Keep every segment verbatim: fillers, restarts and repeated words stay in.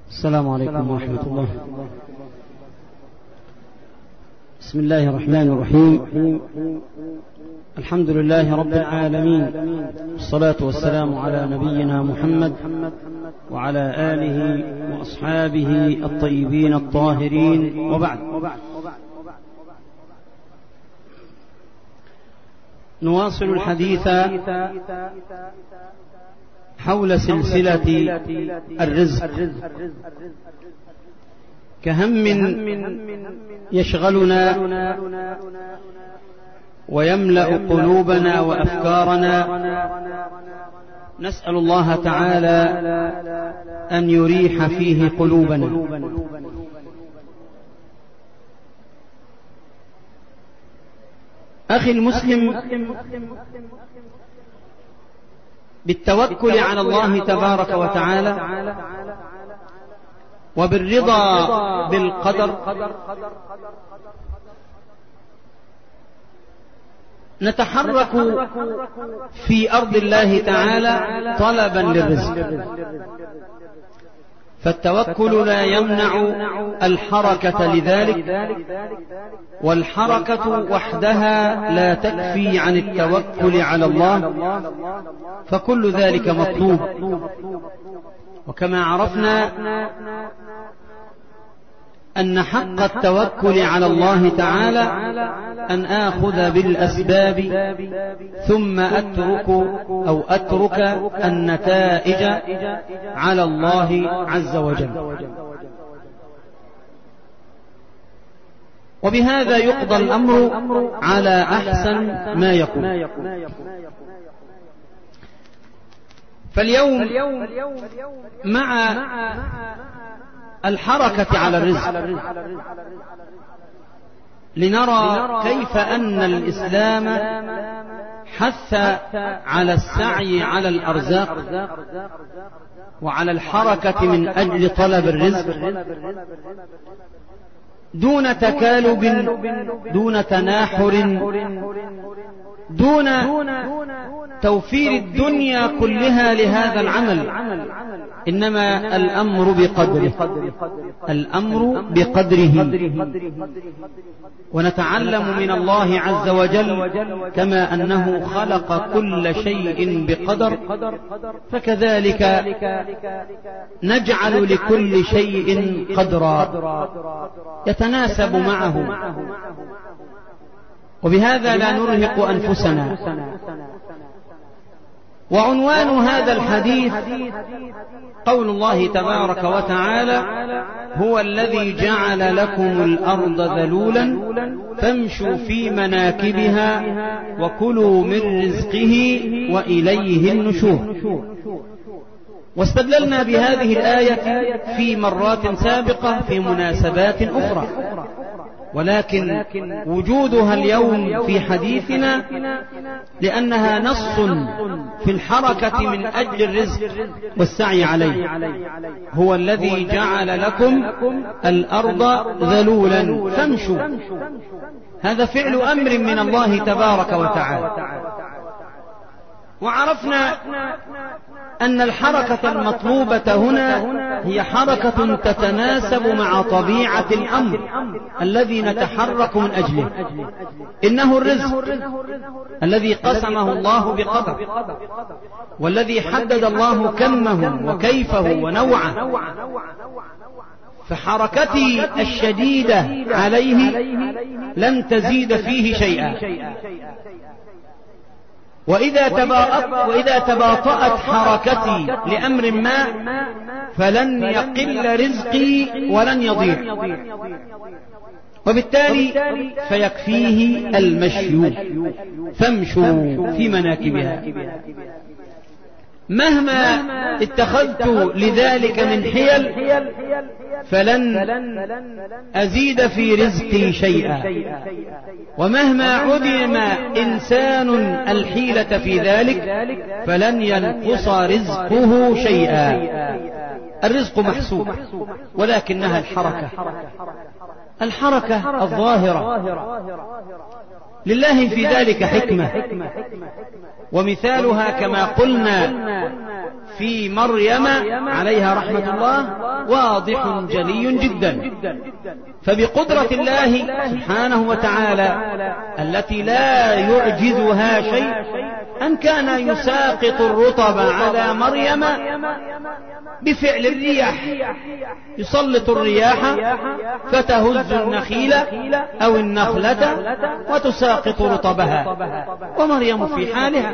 السلام عليكم ورحمة الله. بسم الله الرحمن الرحيم. الحمد لله رب العالمين، والصلاة والسلام على نبينا محمد وعلى آله وأصحابه الطيبين الطاهرين، وبعد. نواصل الحديث حول سلسلة الرزق كهم يشغلنا ويملأ قلوبنا وأفكارنا. نسأل الله تعالى أن يريح فيه قلوبنا. أخي المسلم، بالتوكل على الله تبارك وتعالى وبالرضا بالقدر نتحرك في أرض الله تعالى طلبا للرزق، فالتوكل لا يمنع الحركة لذلك، والحركة وحدها لا تكفي عن التوكل على الله، فكل ذلك مطلوب. وكما عرفنا أن حق التوكل على الله تعالى أن آخذ بالأسباب ثم أترك أو أترك النتائج على الله عز وجل. وبهذا يقضى الأمر على أحسن ما يكون. فاليوم مع الحركة على الرزق لنرى كيف أن الإسلام حث على السعي على الأرزاق وعلى الحركة من أجل طلب الرزق دون تكالب، دون تناحر، دون توفير الدنيا كلها لهذا العمل، إنما الأمر بقدره، الأمر بقدره. ونتعلم من الله عز وجل كما أنه خلق كل شيء بقدر، فكذلك نجعل لكل شيء قدرا يتناسب معه. وبهذا لا نرهق أنفسنا. وعنوان هذا الحديث قول الله تبارك وتعالى: هو الذي جعل لكم الأرض ذلولا فامشوا في مناكبها وكلوا من رزقه وإليه النشور. واستدللنا بهذه الآية في مرات سابقة في مناسبات أخرى، ولكن وجودها اليوم في حديثنا لأنها نص في الحركة من أجل الرزق والسعي عليه. هو الذي جعل لكم الأرض ذلولا فامشوا، هذا فعل أمر من الله تبارك وتعالى. وعرفنا أن الحركة المطلوبة هنا هي حركة تتناسب مع طبيعة الأمر الذي نتحرك من أجله. إنه الرزق الذي قسمه الله بقدر، والذي حدد الله كمه وكيفه ونوعه، فحركتي الشديدة عليه لن تزيد فيه شيئا. وإذا تباطأت, وإذا تباطأت حركتي لأمر ما فلن يقل رزقي ولن يضيع، وبالتالي فيكفيه المشي. فامشوا في مناكبها. مهما اتخذت لذلك من حيل فلن أزيد في رزقي شيئا، ومهما عدم إنسان الحيلة في ذلك فلن ينقص رزقه شيئا. الرزق محسوب، ولكنها الحركة الحركة الظاهرة لله في ذلك حكمة. ومثالها كما قلنا في مريم عليها رحمة الله واضح جلي جدا. فبقدرة الله سبحانه وتعالى التي لا يعجزها شيء أن كان يساقط الرطب على مريم بفعل الرياح، يسلط الرياح فتهز النخيل أو النخلة وتساقط رطبها ومريم في حالها.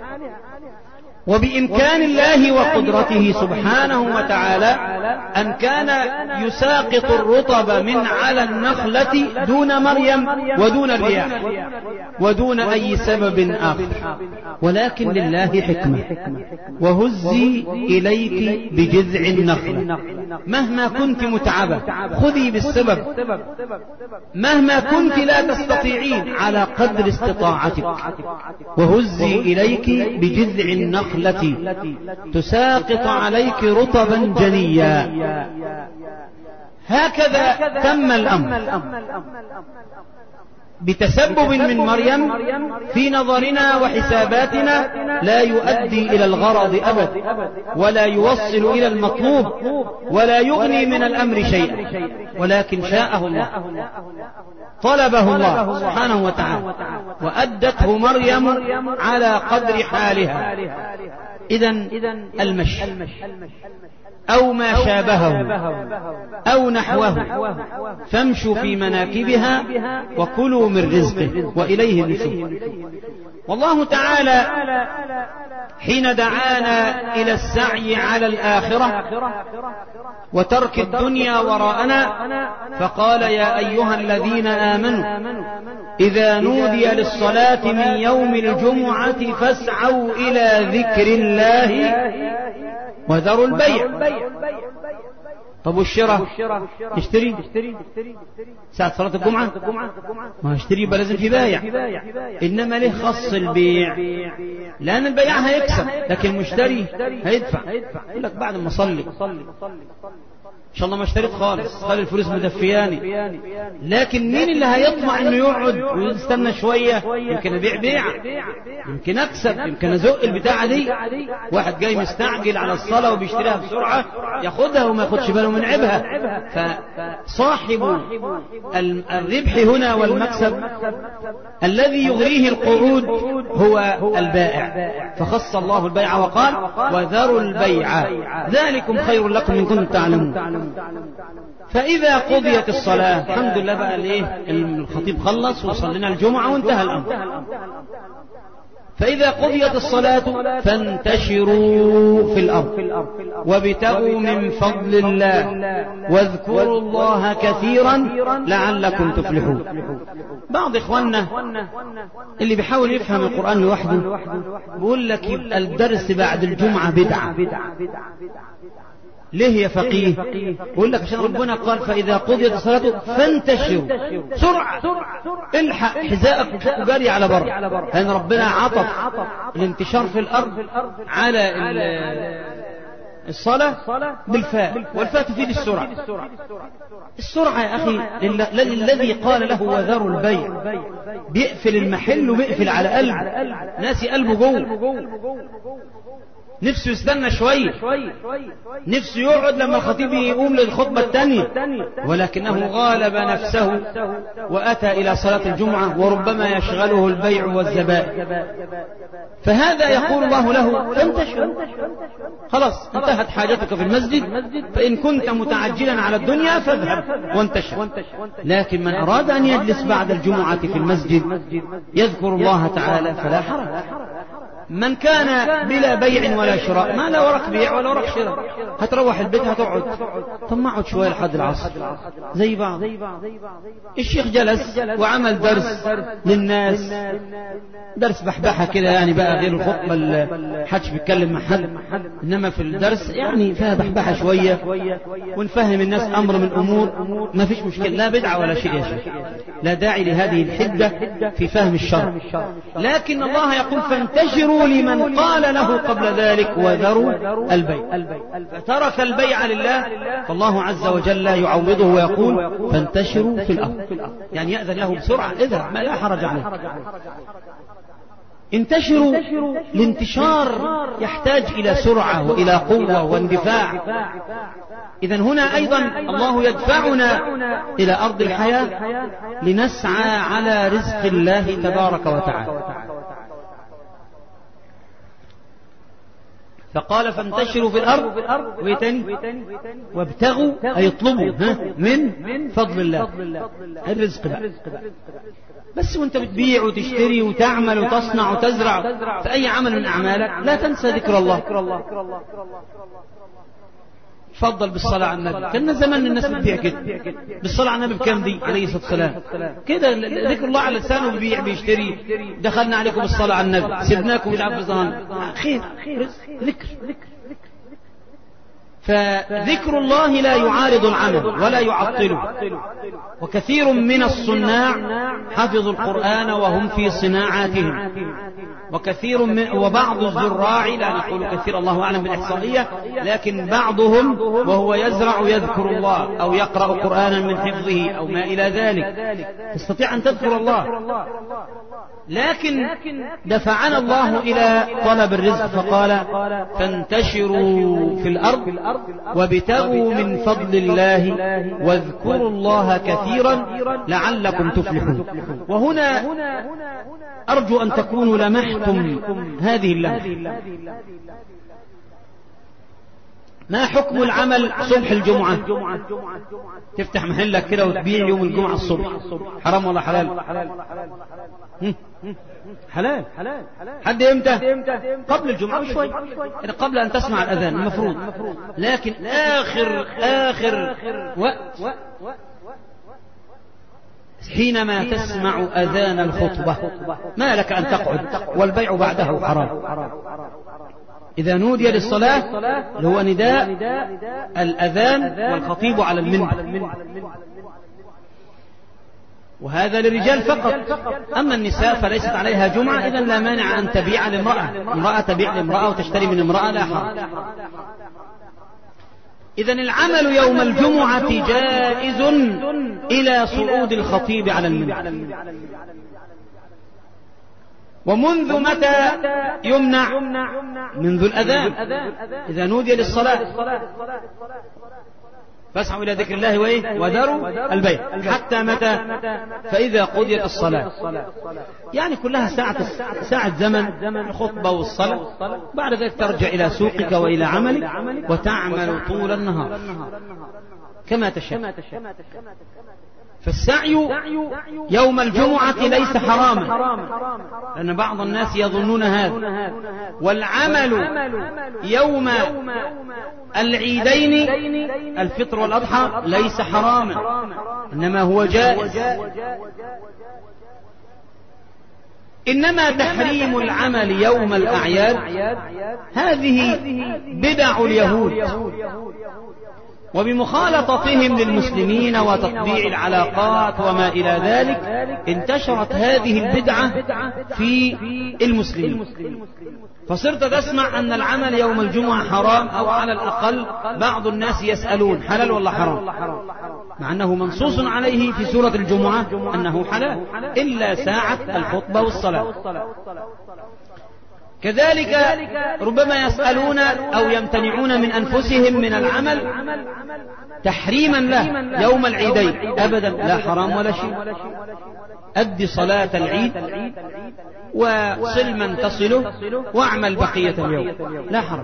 وبإمكان الله وقدرته سبحانه وتعالى أن كان يساقط الرطب من على النخلة دون مريم ودون الرياح ودون أي سبب آخر، ولكن لله حكمة. وهزي إليك بجذع النخلة، مهما كنت متعبة خذي بالسبب، مهما كنت لا تستطيعين على قدر استطاعتك. وهزي إليك بجذع النخلة تساقط عليك رطبا جنيا. هكذا تم الأمر بتسبب من مريم في نظرنا وحساباتنا لا يؤدي إلى الغرض أبدا، ولا يوصل إلى المطلوب، ولا يغني من الأمر شيئا، ولكن شاءه الله، طلبه الله سبحانه وتعالى، وأدته مريم على قدر حالها. إذن المشي أو ما شابهه أو نحوه فامشوا في مناكبها وكلوا من رزقه وإليه النشور. والله تعالى حين دعانا إلى السعي على الآخرة وترك الدنيا وراءنا فقال: يا أيها الذين آمنوا إذا نودي للصلاة من يوم الجمعة فاسعوا إلى ذكر الله وذروا البيع. طب والشراء اشتري ساعة صلاة الجمعة ما اشتري بل لازم في بايع، إنما ليه خص البيع؟ لأن البيع هيكسب لكن المشتري هيدفع. يقول لك بعد ما صلي إن شاء الله ما اشتريت خالص، خلي الفلوس مدفياني. لكن مين اللي هيطمع انه يقعد ويستنى شوية؟ يمكن ابيع بيع، يمكن اكسب، يمكن ازق البتاعة دي. واحد جاي مستعجل على الصلاة وبيشتريها بسرعة ياخدها وما ياخدش باله من عيبها. فصاحب الربح هنا والمكسب الذي يغريه القعود هو البائع، فخص الله البيع وقال: وذروا البيع ذلكم خير لكم إن كنتم تعلمون. فإذا قضيت الصلاة الحمد لله بقى الايه الخطيب خلص وصلنا الجمعة وانتهى الأمر. فإذا قضيت الصلاة فانتشروا في الأرض وابتغوا من فضل الله واذكروا الله كثيرا لعلكم تفلحون. بعض إخواننا اللي بيحاول يفهم القرآن لوحده بيقول لك يبقى الدرس بعد الجمعة بدعة. ليه يا فقيه؟ بقول لك عشان ربنا قال: فإذا قضيت الصلاة فانتشروا، سرعة الحق حذاءك وجري على بر، لأن ربنا عطف الانتشار في الأرض على الصلاة بالفاء، والفاء تفيد السرعة. السرعة يا أخي الذي قال له وذروا البيع بيقفل المحل وبيقفل على قلب ناسي قلبه جوه، نفسه يستنى شوية، نفسه يقعد لما الخطيب يقوم للخطبة الثانية، ولكنه غالب نفسه وأتى إلى صلاة الجمعة وربما يشغله البيع والزبائن. فهذا يقول الله له: فانتشر، خلاص انتهت حاجتك في المسجد، فإن كنت متعجلا على الدنيا فاذهب وانتشر. لكن من أراد أن يجلس بعد الجمعة في المسجد يذكر الله تعالى فلا حرج. من كان بلا بيع ولا شراء، ما لا وراك بيع ولا وراك شراء، هتروح البيت هتقعد، طب ما اقعد شويه لحد العصر زي بعض. الشيخ جلس وعمل درس للناس، درس بحبحه كده يعني، بقى غير الخطبه اللي حدش بيتكلم مع حد، انما في الدرس يعني فيها بحبحه شويه ونفهم الناس امر من امور، ما فيش مشكله، لا بدعه ولا شيء يا شيخ، لا داعي لهذه الحده في فهم الشرع. لكن الله يقول: فانتشروا لمن قال له قبل ذلك وذروا البيع. فترك البيع لله، فالله عز وجل يعوضه ويقول: فانتشروا في الأرض، يعني يأذن له بسرعة، اذهب ما لا حرج عليه. انتشروا. الانتشار يحتاج إلى سرعة وإلى قوة واندفاع. إذن هنا أيضا الله يدفعنا إلى أرض الحياة لنسعى على رزق الله تبارك وتعالى. فقال فانتشروا في الأرض ويتني وابتغوا أي اطلبوا من فضل الله. الرزق بقى. بس وانت بتبيع وتشتري وتعمل وتصنع وتزرع في أي عمل من أعمالك لا تنسى ذكر الله. فضل بالصلاة على النبي. كان زمان الناس بتبيع كده بالصلاة على النبي بكام دي عليه الصلاة والسلام كده ذكر الله على لسانه بيبيع بيشتري. دخلنا عليكم بالصلاة على النبي سيبناكم مش عارف بظهر خير ذكر. فذكر الله لا يعارض العمل ولا يعطله. وكثير من الصناع حفظوا القرآن وهم في صناعاتهم. وكثير من وبعض الزراع لا نقول كثير الله أعلم بالإحصائية لكن بعضهم وهو يزرع يذكر الله أو يقرأ قرآنا من حفظه أو ما إلى ذلك تستطيع أن تذكر الله. لكن دفعنا الله إلى طلب الرزق فقال فانتشروا في الأرض وابتغوا من فضل الله واذكروا الله كثيرا لعلكم تفلحون. وهنا أرجو أن تكونوا لمحتم هذه اللمحة. ما حكم العمل صبح الجمعة؟ تفتح محلك كده وتبيع يوم الجمعة الصبح حرام ولا حلال؟ حلال. حد امتى؟ قبل الجمعة بشوي يعني قبل أن تسمع الأذان المفروض. لكن آخر آخر وقت حينما تسمع أذان الخطبة ما لك أن تقعد والبيع بعده حرام. إذا نودي للصلاة اللي هو نداء الأذان والخطيب على المنبر وهذا للرجال فقط. أما النساء فليست عليها جمعة إذن لا مانع أن تبيع لامرأة. امرأة تبيع لامرأة وتشتري من امرأة لا حرج. إذن العمل يوم الجمعة جائز إلى صعود الخطيب على المنبر. ومنذ متى يمنع؟ منذ الأذان إذا نودي للصلاة فاسعوا إلى ذكر الله وإيه وذروا البيع حتى متى؟ فإذا قضيت الصلاة يعني كلها ساعة ساعة زمن الخطبة والصلاة. بعد ذلك ترجع إلى سوقك وإلى عملك وتعمل طول النهار كما تشاء. فالسعي يوم الجمعة ليس حراما لأن بعض الناس يظنون هذا. والعمل يوم العيدين الفطر والأضحى ليس حراما إنما هو جائز. إنما تحريم العمل يوم الأعياد هذه بدع اليهود وبمخالطتهم للمسلمين وتطبيع العلاقات وما إلى ذلك انتشرت هذه البدعة في المسلمين. فصرت تسمع أن العمل يوم الجمعة حرام أو على الأقل بعض الناس يسألون حلال ولا حرام مع أنه منصوص عليه في سورة الجمعة أنه حلال إلا ساعة الخطبة والصلاة. كذلك ربما يسألون أو يمتنعون من أنفسهم من العمل تحريما له يوم العيدين. أبدا لا حرام ولا شيء. أدي صلاة العيد وصل من تصله واعمل بقية اليوم لا حرج.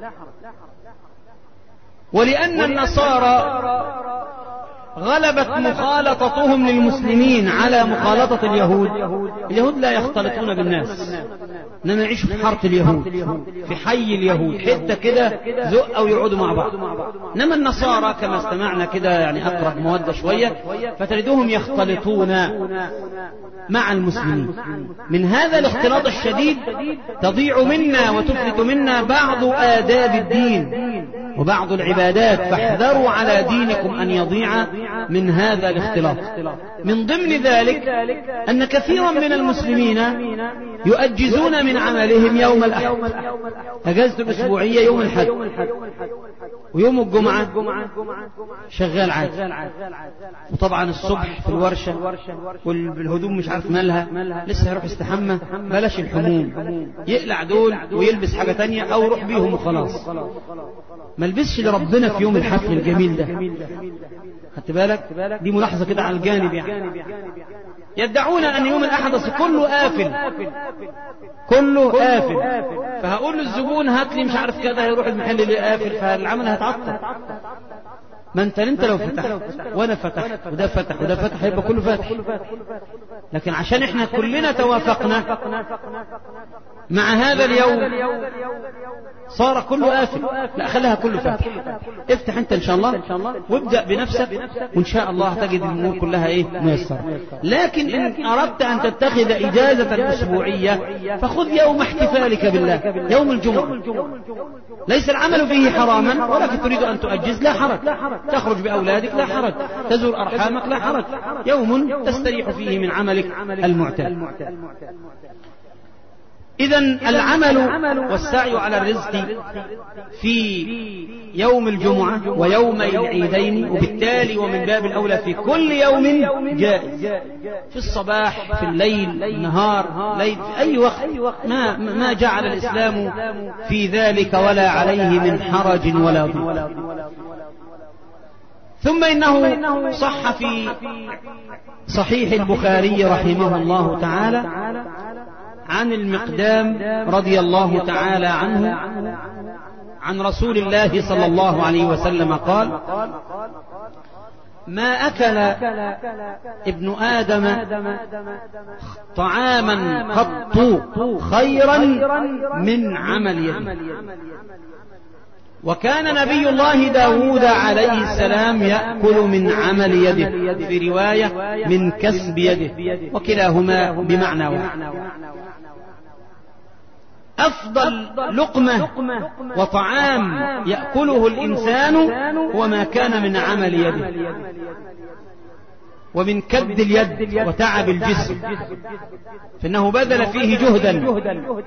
ولأن النصارى غلبت مخالطتهم للمسلمين على مخالطة اليهود. اليهود لا يختلطون بالناس إنما يعيشوا في حارة اليهود في حي اليهود حتى كده زق أو يقعدوا مع بعض. إنما النصارى كما استمعنا كده يعني أقرب مودة شوية فتجدهم يختلطون مع المسلمين. من هذا الاختلاط الشديد تضيع منا وتفلت منا بعض آداب الدين وبعض العبادات، فاحذروا على دينكم أن يضيع من هذا الاختلاط. من ضمن ذلك أن كثيرا من المسلمين يؤجزون من عملهم يوم الأحد، أجازة الأسبوعية يوم الحد، ويوم الجمعة شغال عادي، وطبعا الصبح في الورشة والهدوم مش عارف مالها، لسه هيروح يستحمى، بلاش الحموم، يقلع دول ويلبس حاجة تانية أو يروح بيهم وخلاص، ما لبسش لربنا في يوم الحفل الجميل ده. خدت بالك؟ دي ملاحظة كده على الجانب. يعني يدعون أن يوم الأحد كله قافل، كله قافل، فهقول للزبون هات لي مش عارف كده، هيروح المحل اللي قافل، فالعمل هيتعطل. ما انت انت لو فتحت وانا فتحت وده فتح وده فتح هيبقى كله فاتح، لكن عشان احنا كلنا توافقنا مع هذا اليوم صار كله قافل، لا خليها كله فاتح. افتح انت ان شاء الله وابدأ بنفسك، وان شاء الله تجد الامور كلها ايه ميسرة. لكن ان اردت ان تتخذ اجازة اسبوعية فخذ يوم احتفالك بالله، يوم الجمعة، ليس العمل فيه حراما، ولكن تريد ان تؤجز لا حرج، تخرج بأولادك لا حرج، تزور أرحامك لا حرج، يوم تستريح فيه من عملك المعتاد. إذن العمل والسعي على الرزق في يوم الجمعة ويوم العيدين، وبالتالي ومن باب الأولى في كل يوم جائز، في الصباح، في الليل، النهار، ليل، في أي وقت، ما, ما جعل الإسلام في ذلك ولا عليه من حرج ولا ضيق. ثم إنه صح في صحيح البخاري رحمه الله تعالى عن المقدام رضي الله تعالى عنه عن رسول الله صلى الله عليه وسلم قال: ما أكل ابن آدم طعاما قط خيرا من عمل يده. وكان نبي الله داود عليه السلام يأكل من عمل يده، في رواية من كسب يده، وكلاهما بمعنى واحد. أفضل لقمة وطعام يأكله الإنسان هو ما كان من عمل يده، ومن كد اليد وتعب الجسم، فإنه بذل فيه جهدا.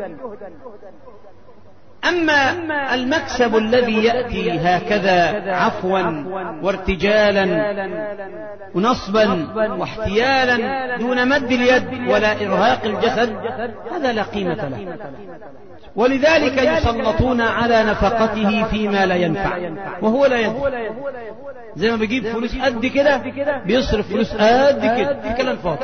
أما المكسب الذي يأتي هكذا عفوا وارتجالا ونصبا واحتيالا دون مد اليد ولا إرهاق الجسد، هذا لا قيمة له، ولذلك يسلطون على نفقته فيما لا ينفع وهو لا يدفع. زي ما بيجيب فلوس قد كده بيصرف فلوس قد كده في كلام فاضي.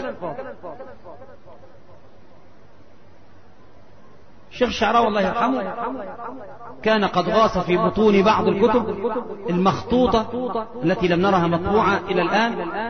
الشيخ الشعراوي الله يرحمه كان قد غاص في بطون بعض الكتب المخطوطة التي لم نرها مطبوعة إلى الآن،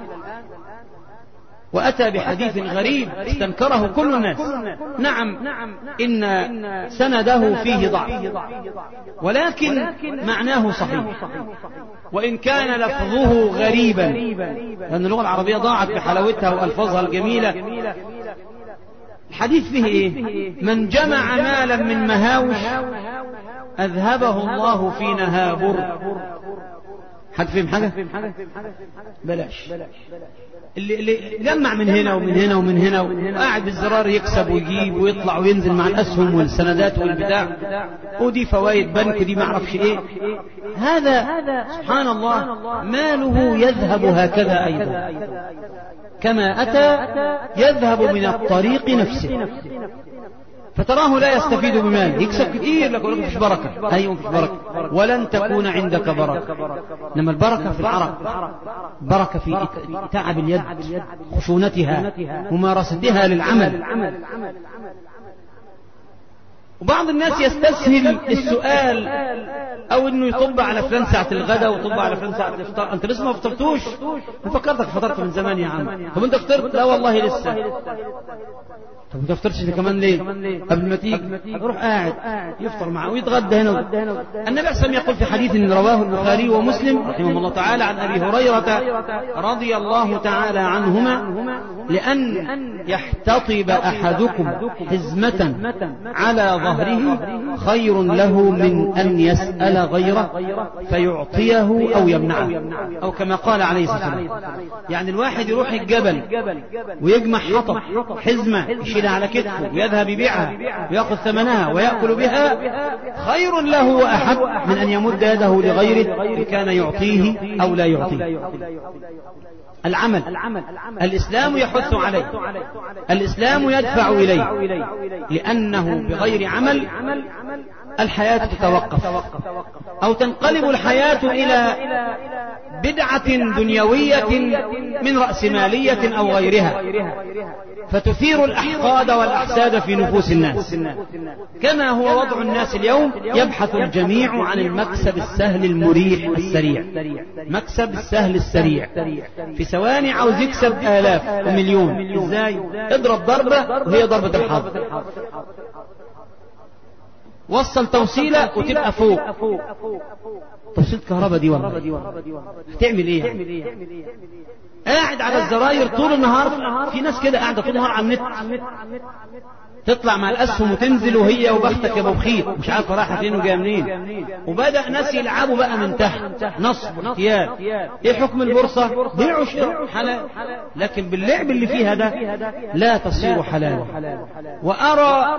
وأتى بحديث غريب استنكره كل الناس. نعم إن سنده فيه ضعف، ولكن معناه صحيح، وإن كان لفظه غريبا، لأن اللغة العربية ضاعت بحلاوتها وألفاظها الجميلة. الحديث فيه إيه؟ من جمع مالا من مهاوش أذهبه الله في نهابر. حد فهم حاجة؟ بلاش. اللي, اللي جمع من هنا ومن هنا ومن هنا وقاعد بالزرار يكسب ويجيب ويطلع وينزل مع الأسهم والسندات والبتاع، ودي فوائد بنك ودي معرفش إيه، هذا سبحان الله ماله يذهب هكذا أيضا، كما أتى يذهب من الطريق نفسه، فتراه لا يستفيد بمال، يكسب كثير لك ولكن مفيش بركة. أيوة مفيش بركة، ولن تكون عندك بركة. إنما البركة في العرق، بركة في تعب اليد، خشونتها، ممارستها للعمل. وبعض الناس يستسهل السؤال او انه يطب على فلان ساعة الغداء ويطب على فلان ساعة الافطار. انت لسه ما فطرتوش؟ فكرتك فطرت من زمان يا عم. طب انت فطرت؟ لا والله لسه. طب انت فطرتش انت كمان ليه؟ قبل ما تيجي روح قاعد يفطر معه ويتغدى هنا. النبي عليه يقول في حديث رواه البخاري ومسلم رحمه الله تعالى عن ابي هريرة رضي الله تعالى عنهما: لأن يحتطب أحدكم حزمة على ظهره خير له من أن يسأل غيره فيعطيه أو يمنعه، أو كما قال عليه الصلاة والسلام. يعني الواحد يروح الجبل ويجمع حطب حزمة يشيلها على كتفه ويذهب يبيعها ويأخذ ثمنها ويأكل بها خير له وأحب من أن يمد يده لغيره إن كان يعطيه أو لا يعطيه. العمل الإسلام يحث عليه، الإسلام يدفع إليه، لأنه بغير عمل الحياة تتوقف أو تنقلب الحياة إلى بدعة دنيوية من رأسمالية أو غيرها، فتثير الأحقاد والأحساد في نفوس الناس، كما هو وضع الناس اليوم. يبحث الجميع عن المكسب السهل المريح السريع، مكسب السهل السريع، في ثواني عاوز يكسب آلاف ومليون. إزاي؟ اضرب ضربة وهي ضربة الحظ، وصل توصيلة وتبقى فوق. توصيلة كهرباء دي والله هتعمل ايه يعني؟ قاعد على الزراير طول النهار. في ناس كده قاعدة طول النهار على النت، تطلع مع الأسهم وتنزل وهي وبختك يا ابو بخيت مش عارفه رايحه فين وجايه منين. وبدأ ناس يلعبوا بقى من تحت، نصب واحتيال. ايه حكم البورصة؟ بيع وشراء حلال، لكن باللعب اللي فيها ده لا تصير حلال. وأرى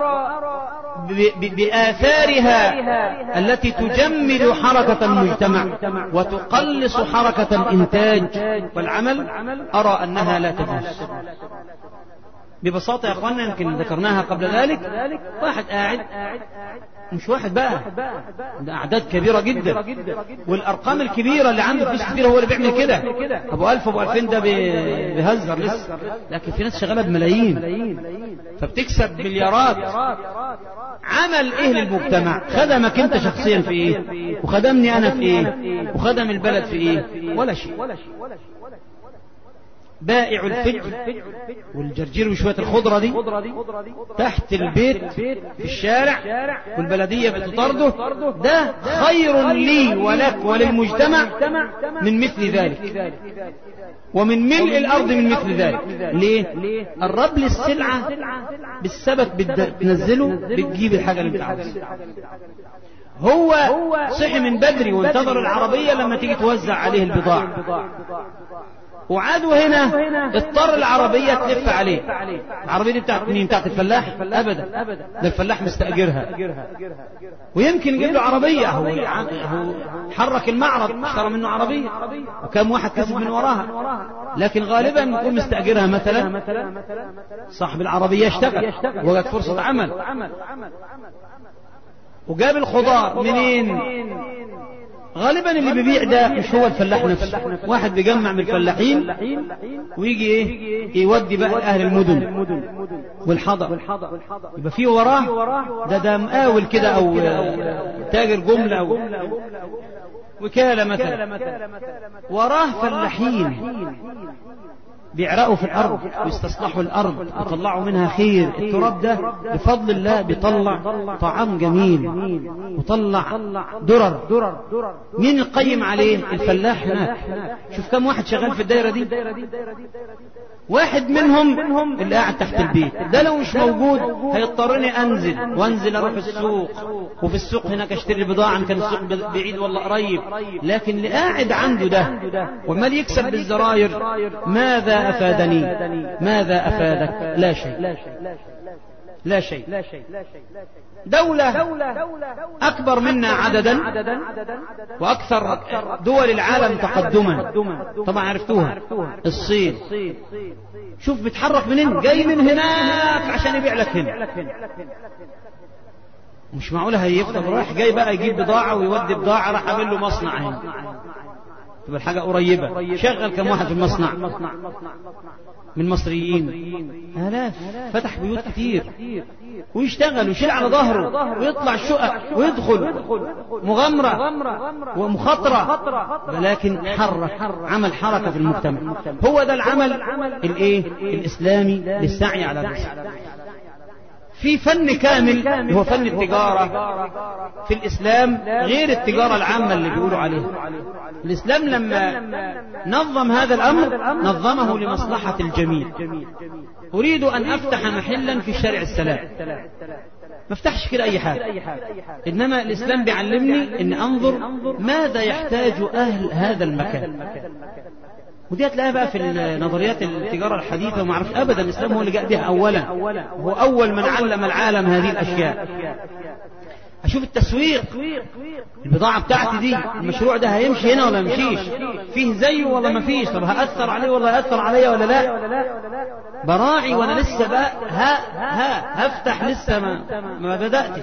بآثارها التي تجمد حركة المجتمع وتقلص حركة الإنتاج والعمل، أرى أنها لا تجوز. ببساطة يا أخوانا، يمكن ذكرناها قبل ذلك، واحد قاعد، مش واحد بقى، ده أعداد كبيرة جدا، والأرقام الكبيرة اللي عنده فلوس كتير هو اللي بيعمل كده. أبو ألف أبو ألفين ده بيهزر لسه، لكن في ناس شغالة بملايين فبتكسب مليارات. عمل إيه للمجتمع؟ خدمك أنت شخصيا في إيه؟ وخدمني أنا في إيه؟ وخدم البلد في إيه؟ ولا شيء. بائع الفجر والجرجير وشوية الخضرة دي تحت البيت في الشارع والبلدية بتطرده، ده خير لي ولك وللمجتمع من مثل ذلك، ومن ملء الأرض من مثل ذلك. ليه؟ الرب للسلعة بالسبت بتنزله بتجيب الحاجة اللي بتعوزها. هو صحي من بدري وانتظر العربية لما تيجي توزع عليه البضاعة، وعادوا هنا اضطر العربية تلف عليه. العربية دي بتاعت مين؟ بتاعت الفلاح؟ أبدا، ده الفلاح مستأجرها، ويمكن يجيب له عربية. هو هو حرك المعرض اشترى منه عربية، وكم واحد كسب من وراها، لكن غالبا يكون مستأجرها مثلا صاحب العربية اشتغل وجد فرصة عمل وجاب الخضار منين؟ غالبا اللي بيبيع ده مش هو الفلاح نفسه، واحد بيجمع من الفلاحين ويجي ايه يودي بقى اهل المدن والحضر، يبقى فيه وراه ده ده مقاول كده او تاجر جملة او وكالة مثلا، وراه فلاحين بيعرقوا في الأرض ويستصلحوا الأرض ويطلعوا منها خير. التراب ده بفضل الله بيطلع طعام جميل وطلع درر. مين القيم عليه؟ الفلاح هناك. شوف كم واحد شغال في الدائرة دي، واحد منهم اللي قاعد تحت البيت ده لو مش موجود هيضطرني انزل وانزل اروح السوق، وفي السوق هناك اشتري بضاعة ان كان السوق بعيد ولا قريب. لكن اللي قاعد عنده ده ومال يكسب بالزراير، ماذا افادني؟ ماذا افادك؟ لا شيء، لا شيء. دولة أكبر منا عددا وأكثر دول العالم تقدما، طبعا عرفتوها، الصين. شوف بتحرك منين؟ جاي من هناك عشان يبيع لك هنا. مش معقولة هيفضل رايح جاي بقى يجيب بضاعة ويودي بضاعة، راح عامل له مصنع هنا، تبقى الحاجة قريبة. شغل كم واحد في المصنع من مصريين؟ آلاف. فتح بيوت كتير ويشتغل ويشيل على ظهره ويطلع شقق ويدخل مغامرة ومخاطرة، ولكن حرك، عمل حركة في المجتمع. هو ده العمل الايه الإسلامي للسعي على الرزق. في فن كامل هو فن التجارة في الإسلام غير التجارة العامة اللي بيقولوا عليها. الإسلام لما نظم هذا الأمر نظمه لمصلحة الجميع. أريد أن أفتح محلا في شارع السلام، ما افتحش كده أي حاجة، إنما الإسلام بيعلمني إن أنظر ماذا يحتاج أهل هذا المكان. ودي هتلاقيها بقى في نظريات التجارة الحديثة، وما عرفش أبدا الإسلام هو اللي جاء بها أولا، هو أول من علم العالم هذه الأشياء. أشوف التسويق، البضاعة بتاعتي دي المشروع ده هيمشي هنا ولا مشيش، فيه زيه ولا ما فيش، طب هأثر عليه ولا هأثر عليا ولا لا، براعي وانا لسه بقى ها ها هفتح، لسه ما, ما بدأتش،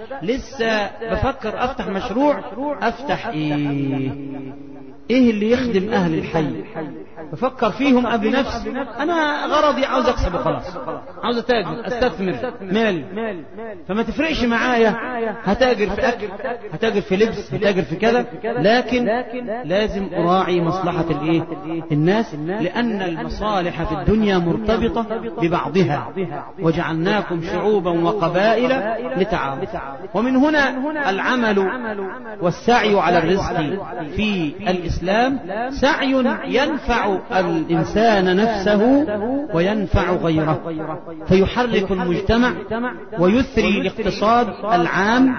لسه بفكر افتح مشروع، افتح ايه ايه اللي يخدم اهل الحي، بفكر فيهم قبل نفسي. انا غرضي عاوز اكسب وخلاص، عاوز اتاجر استثمر مالي، فما تفرقش معايا هتاجر في اكل، هتاجر في لبس، هتاجر في كذا، لكن لازم اراعي مصلحة الايه الناس، لان المصالح في الدنيا مرتبطة ببعضها، وجعلناكم شعوبا وقبائل لتعارفوا. ومن هنا العمل والسعي على الرزق في الإسلام سعي ينفع الإنسان نفسه وينفع غيره، فيحرك المجتمع ويثري الاقتصاد العام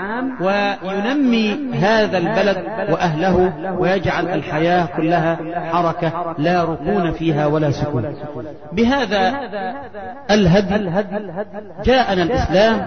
وينمي هذا البلد وأهله، ويجعل الحياة كلها حركة لا ركون فيها ولا سكون. بهذا الهدي جاءنا الإسلام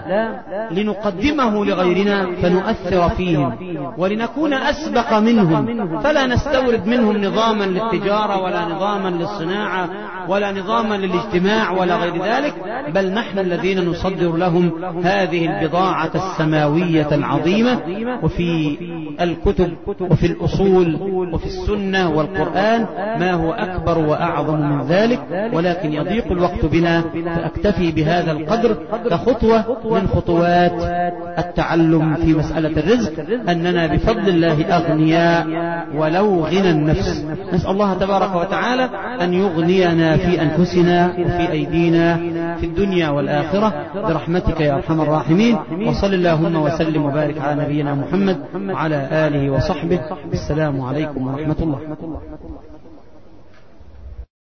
لنقدمه لغيرنا فنؤثر فيهم ولنكون أسبق منهم، فلا نستورد منهم نظاما للتجارة ولا نظاما للصناعة ولا نظاما للاجتماع ولا غير ذلك، بل نحن الذين نصدر لهم هذه البضاعة السماوية العظيمة. وفي الكتب وفي الأصول وفي السنة والقرآن ما هو أكبر وأعظم من ذلك، ولكن يضيق الوقت بنا، فأكتفي بهذا القدر كخطوة من خطوات التعلم في مسألة الرزق، أننا بفضل الله أغنياء ولو غنى النفس. نسأل الله تبارك وتعالى أن يغنينا في أنفسنا وفي أيدينا في الدنيا والآخرة برحمتك يا أرحم الراحمين. وصل اللهم وسلم وبارك على نبينا محمد وعلى آله وصحبه. السلام عليكم ورحمة الله.